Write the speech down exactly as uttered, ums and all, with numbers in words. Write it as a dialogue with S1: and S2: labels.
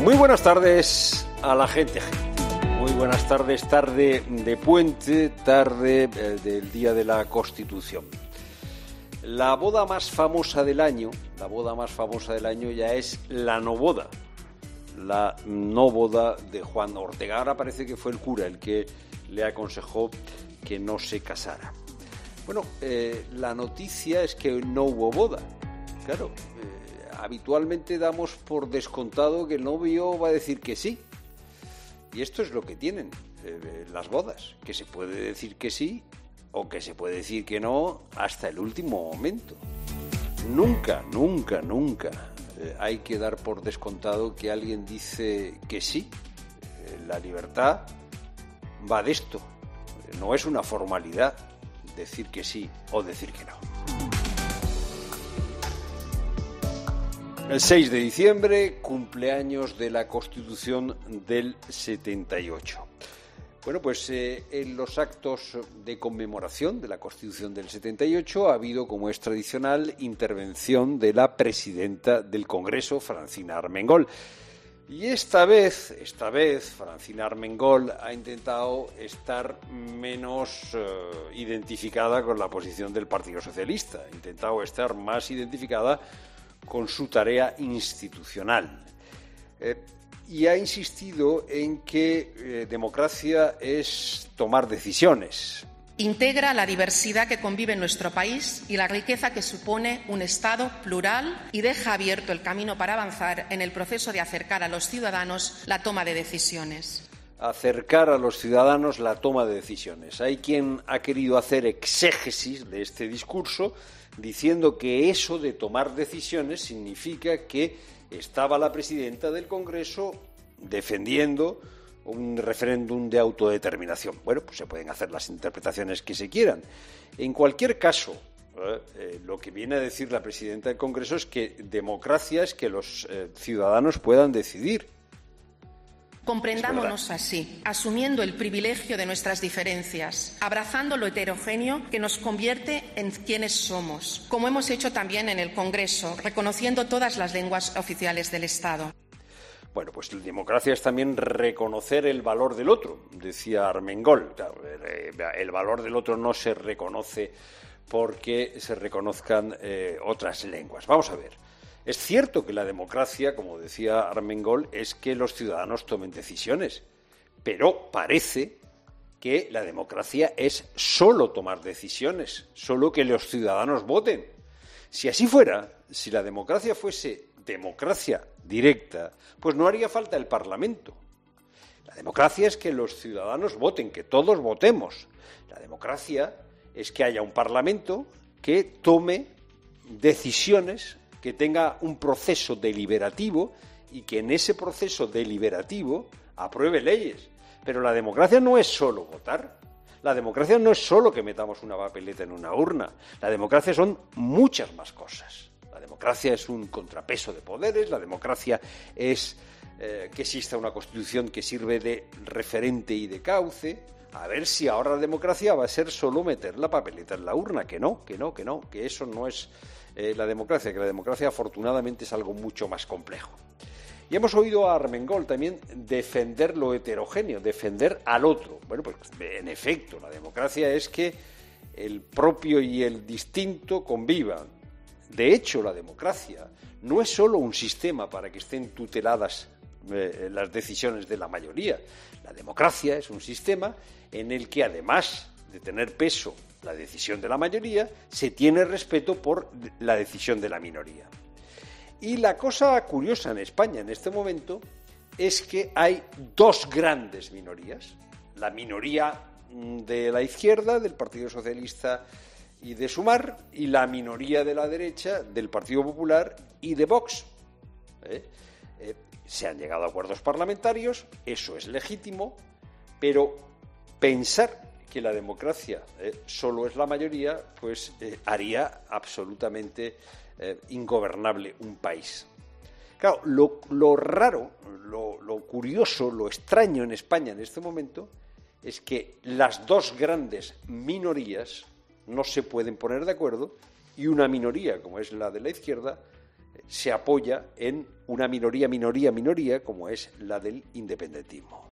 S1: Muy buenas tardes a la gente. Muy buenas tardes, tarde de puente, tarde eh, del Día de la Constitución. La boda más famosa del año, la boda más famosa del año ya es la no boda. La no boda de Juan Ortega. Ahora parece que fue el cura el que le aconsejó que no se casara. Bueno, eh, la noticia es que no hubo boda. Claro, eh, habitualmente damos por descontado que el novio va a decir que sí. Y esto es lo que tienen eh, las bodas, que se puede decir que sí o que se puede decir que no hasta el último momento. Nunca, nunca, nunca eh, hay que dar por descontado que alguien dice que sí. Eh, la libertad va de esto. No es una formalidad decir que sí o decir que no. El seis de diciembre, cumpleaños de la Constitución del setenta y ocho. Bueno, pues eh, en los actos de conmemoración de la Constitución del setenta y ocho ha habido, como es tradicional, intervención de la presidenta del Congreso, Francina Armengol. Y esta vez, esta vez, Francina Armengol ha intentado estar menos eh, identificada con la posición del Partido Socialista, ha intentado estar más identificada con su tarea institucional. Eh, y ha insistido en que eh, democracia es tomar decisiones.
S2: Integra la diversidad que convive en nuestro país y la riqueza que supone un Estado plural y deja abierto el camino para avanzar en el proceso de acercar a los ciudadanos la toma de decisiones.
S1: Acercar a los ciudadanos la toma de decisiones. Hay quien ha querido hacer exégesis de este discurso diciendo que eso de tomar decisiones significa que estaba la presidenta del Congreso defendiendo un referéndum de autodeterminación. Bueno, pues se pueden hacer las interpretaciones que se quieran. En cualquier caso, eh, eh, lo que viene a decir la presidenta del Congreso es que democracia es que los eh, ciudadanos puedan decidir.
S2: Comprendámonos así, asumiendo el privilegio de nuestras diferencias, abrazando lo heterogéneo que nos convierte en quienes somos, como hemos hecho también en el Congreso, reconociendo todas las lenguas oficiales del Estado.
S1: Bueno, pues la democracia es también reconocer el valor del otro, decía Armengol. El valor del otro no se reconoce porque se reconozcan eh, otras lenguas. Vamos a ver. Es cierto que la democracia, como decía Armengol, es que los ciudadanos tomen decisiones, pero parece que la democracia es solo tomar decisiones, solo que los ciudadanos voten. Si así fuera, si la democracia fuese democracia directa, pues no haría falta el Parlamento. La democracia es que los ciudadanos voten, que todos votemos. La democracia es que haya un Parlamento que tome decisiones, que tenga un proceso deliberativo y que en ese proceso deliberativo apruebe leyes. Pero la democracia no es solo votar. La democracia no es solo que metamos una papeleta en una urna. La democracia son muchas más cosas. La democracia es un contrapeso de poderes, la democracia es eh, que exista una constitución que sirve de referente y de cauce. A ver si ahora la democracia va a ser solo meter la papeleta en la urna, que no, que no, que no, que eso no es eh, la democracia, que la democracia afortunadamente es algo mucho más complejo. Y hemos oído a Armengol también defender lo heterogéneo, defender al otro. Bueno, pues en efecto, la democracia es que el propio y el distinto convivan. De hecho, la democracia no es solo un sistema para que estén tuteladas eh, las decisiones de la mayoría. La democracia es un sistema en el que, además de tener peso la decisión de la mayoría, se tiene respeto por la decisión de la minoría. Y la cosa curiosa en España en este momento es que hay dos grandes minorías. La minoría de la izquierda, del Partido Socialista y de Sumar, y la minoría de la derecha, del Partido Popular y de Vox. ¿Eh? Eh, se han llegado a acuerdos parlamentarios, eso es legítimo, pero pensar que la democracia eh, solo es la mayoría, pues eh, haría absolutamente eh, ingobernable un país. Claro, lo, lo raro, lo, lo curioso, lo extraño en España en este momento es que las dos grandes minorías no se pueden poner de acuerdo y una minoría, como es la de la izquierda, se apoya en una minoría, minoría, minoría, como es la del independentismo.